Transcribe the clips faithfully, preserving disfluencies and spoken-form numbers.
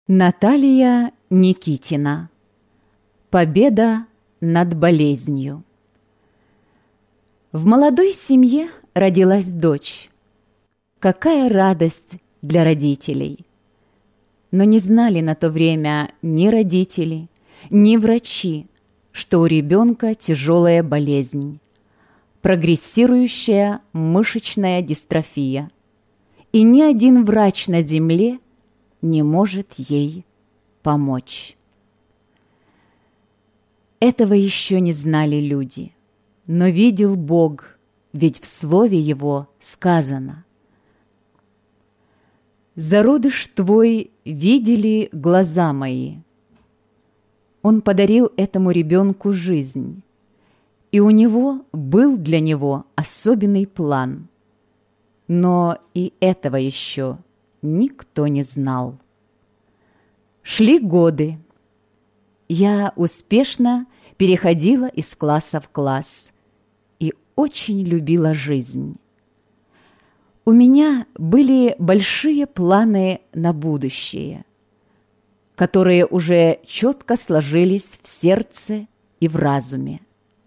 Наталья Никитина. Победа над болезнью. В молодой семье родилась дочь. Какая радость для родителей! Но не знали на то время ни родители, ни врачи, что у ребенка тяжелая болезнь, прогрессирующая мышечная дистрофия, и ни один врач на земле не может ей помочь. Этого еще не знали люди, но видел Бог, ведь в Слове Его сказано: «Зародыш твой видели глаза мои». Он подарил этому ребенку жизнь, и у него был для него особенный план. Но и этого еще никто не знал. Шли годы. Я успешно переходила из класса в класс и очень любила жизнь. У меня были большие планы на будущее, которые уже четко сложились в сердце и в разуме.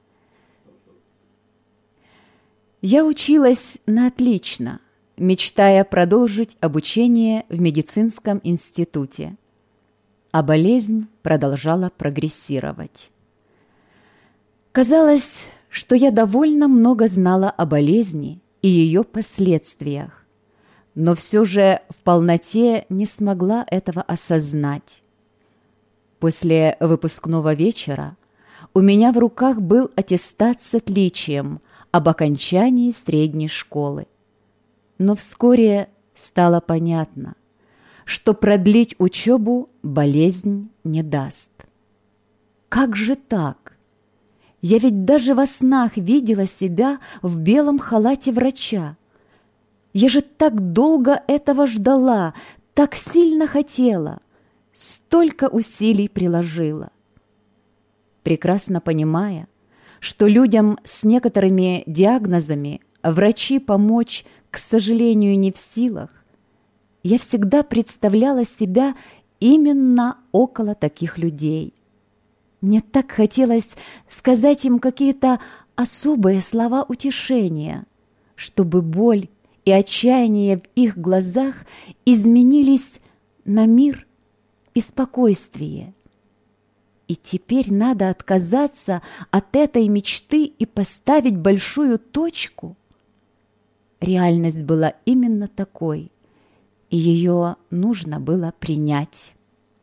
Я училась на отлично, мечтая продолжить обучение в медицинском институте, а болезнь продолжала прогрессировать. Казалось, что я довольно много знала о болезни и ее последствиях, но все же в полноте не смогла этого осознать. После выпускного вечера у меня в руках был аттестат с отличием об окончании средней школы. Но вскоре стало понятно, что продлить учебу болезнь не даст. Как же так? Я ведь даже во снах видела себя в белом халате врача. Я же так долго этого ждала, так сильно хотела, столько усилий приложила. Прекрасно понимая, что людям с некоторыми диагнозами врачи помочь, к сожалению, не в силах, я всегда представляла себя именно около таких людей. Мне так хотелось сказать им какие-то особые слова утешения, чтобы боль и отчаяние в их глазах изменились на мир и спокойствие. И теперь надо отказаться от этой мечты и поставить большую точку. Реальность была именно такой, и ее нужно было принять.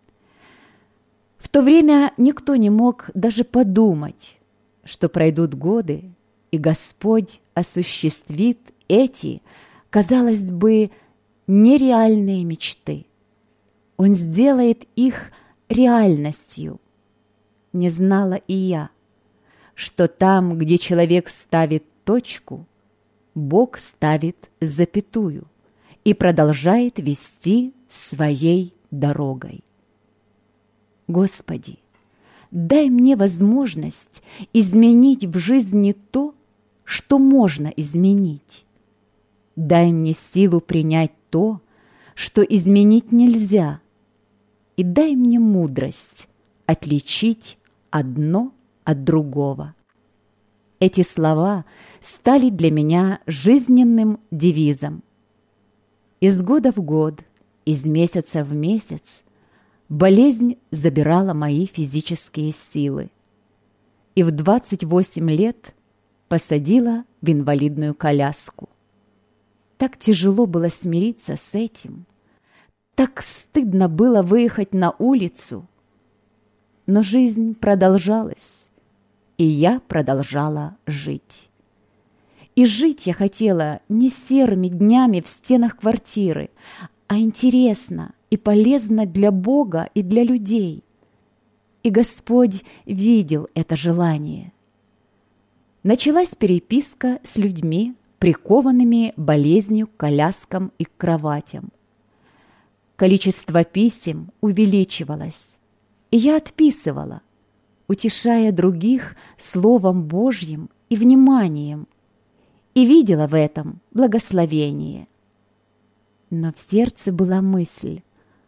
В то время никто не мог даже подумать, что пройдут годы, и Господь осуществит эти, казалось бы, нереальные мечты. Он сделает их реальностью. Не знала и я, что там, где человек ставит точку, Бог ставит запятую и продолжает вести своей дорогой. Господи, дай мне возможность изменить в жизни то, что можно изменить. Дай мне силу принять то, что изменить нельзя, и дай мне мудрость отличить одно от другого. Эти слова стали для меня жизненным девизом. Из года в год, из месяца в месяц болезнь забирала мои физические силы. И в двадцать восемь лет посадила в инвалидную коляску. Так тяжело было смириться с этим. Так стыдно было выехать на улицу. Но жизнь продолжалась, и я продолжала жить. И жить я хотела не серыми днями в стенах квартиры, а интересно и полезно для Бога и для людей. И Господь видел это желание. Началась переписка с людьми, прикованными болезнью к коляскам и к кроватям. Количество писем увеличивалось, и я отписывала, утешая других Словом Божьим и вниманием, и видела в этом благословение. Но в сердце была мысль: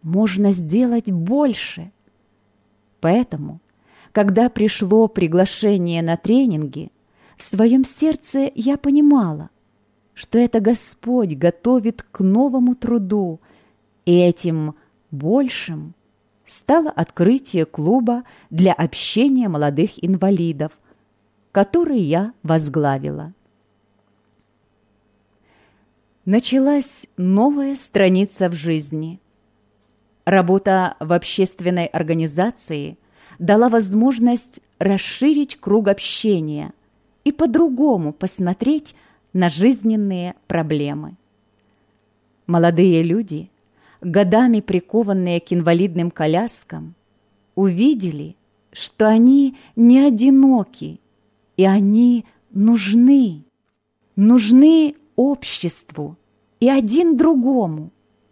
можно сделать больше. Поэтому, когда пришло приглашение на тренинги, в своем сердце я понимала, что это Господь готовит к новому труду, и этим большим стало открытие клуба для общения молодых инвалидов, который я возглавила. Началась новая страница в жизни. Работа в общественной организации дала возможность расширить круг общения и по-другому посмотреть на жизненные проблемы. Молодые люди, годами прикованные к инвалидным коляскам, увидели, что они не одиноки, и они нужны, нужны обществу и один другому.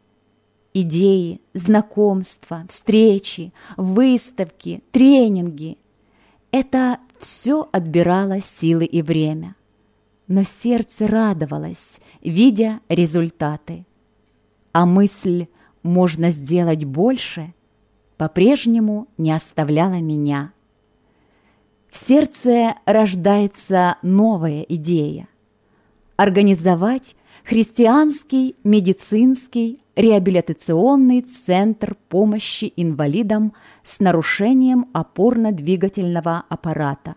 Идеи, знакомства, встречи, выставки, тренинги – это все отбирало силы и время. Но сердце радовалось, видя результаты. А мысль «можно сделать больше» по-прежнему не оставляла меня. В сердце рождается новая идея – организовать христианский медицинский реабилитационный центр помощи инвалидам с нарушением опорно-двигательного аппарата.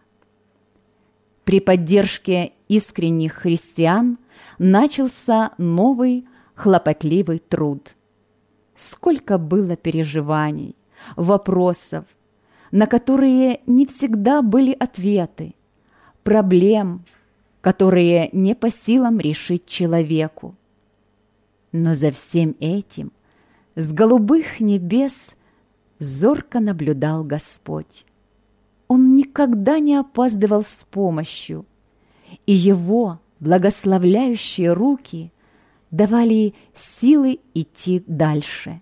При поддержке искренних христиан начался новый хлопотливый труд. Сколько было переживаний, вопросов, на которые не всегда были ответы, проблем, которые не по силам решить человеку. Но за всем этим с голубых небес зорко наблюдал Господь. Он никогда не опаздывал с помощью, и Его благословляющие руки давали силы идти дальше.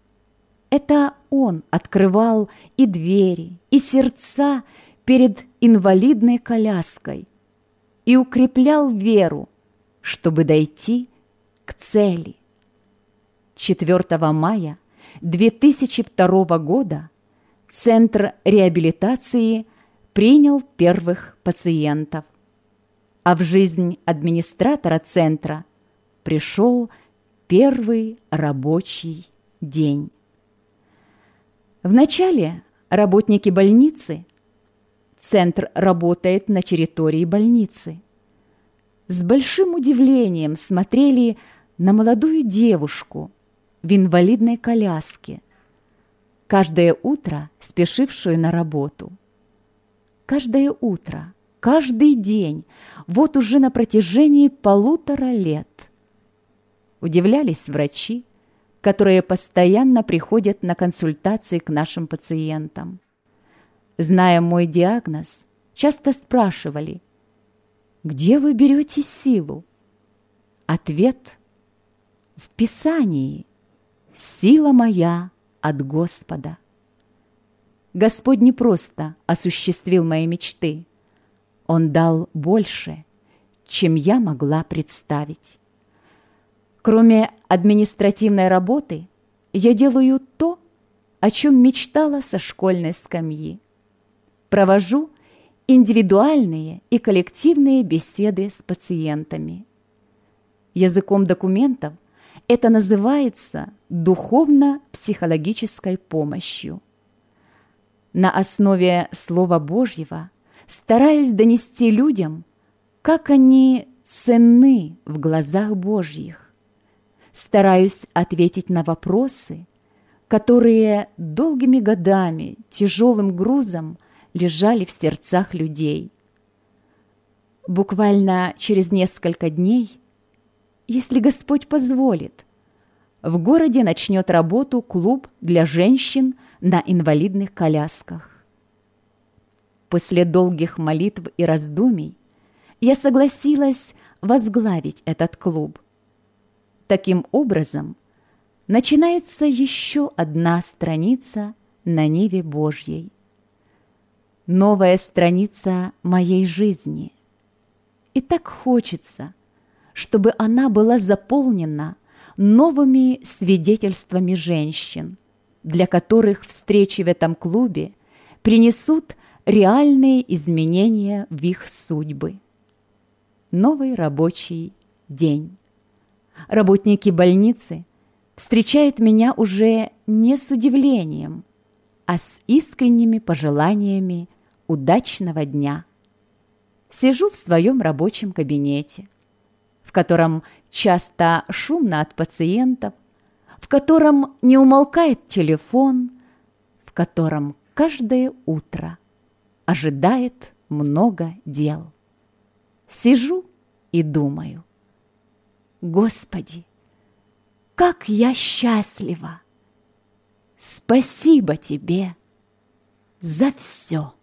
Это Он открывал и двери, и сердца перед инвалидной коляской и укреплял веру, чтобы дойти к цели. четвёртого мая две тысячи второго года Центр реабилитации принял первых пациентов, а в жизнь администратора центра пришел первый рабочий день. Вначале работники больницы, центр работает на территории больницы, с большим удивлением смотрели на молодую девушку в инвалидной коляске, каждое утро спешившую на работу. Каждое утро, каждый день, вот уже на протяжении полутора лет. Удивлялись врачи, которые постоянно приходят на консультации к нашим пациентам. Зная мой диагноз, часто спрашивали: «Где вы берете силу?» Ответ – в Писании: «Сила моя от Господа». Господь не просто осуществил мои мечты, Он дал больше, чем я могла представить. Кроме административной работы, я делаю то, о чем мечтала со школьной скамьи. Провожу индивидуальные и коллективные беседы с пациентами. Языком документов это называется духовно-психологической помощью. На основе Слова Божьего стараюсь донести людям, как они ценны в глазах Божьих. Стараюсь ответить на вопросы, которые долгими годами тяжелым грузом лежали в сердцах людей. Буквально через несколько дней, если Господь позволит, в городе начнет работу клуб для женщин на инвалидных колясках. После долгих молитв и раздумий я согласилась возглавить этот клуб. Таким образом, начинается еще одна страница на ниве Божьей. Новая страница моей жизни. И так хочется, чтобы она была заполнена новыми свидетельствами женщин, для которых встречи в этом клубе принесут реальные изменения в их судьбы. Новый рабочий день. Работники больницы встречают меня уже не с удивлением, а с искренними пожеланиями удачного дня. Сижу в своем рабочем кабинете, в котором часто шумно от пациентов, в котором не умолкает телефон, в котором каждое утро ожидает много дел. Сижу и думаю: Господи, как я счастлива! Спасибо Тебе за все!